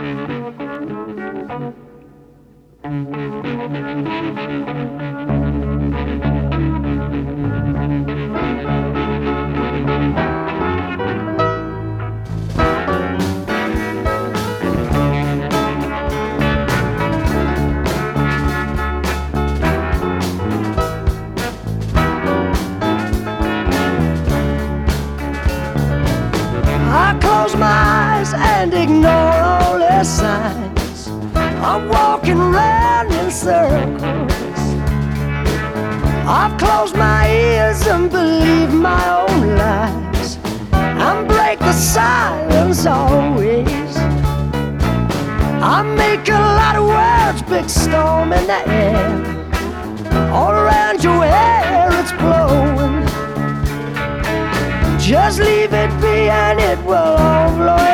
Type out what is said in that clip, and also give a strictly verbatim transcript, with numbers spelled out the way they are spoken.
I close my eyes and ignore all the signs. I'm walking round in circles. I've closed my ears and believe my own lies. I break the silence always. I make a lot of words, big storm in the air. All around your hair it's blowing. Just leave it be and it will all blow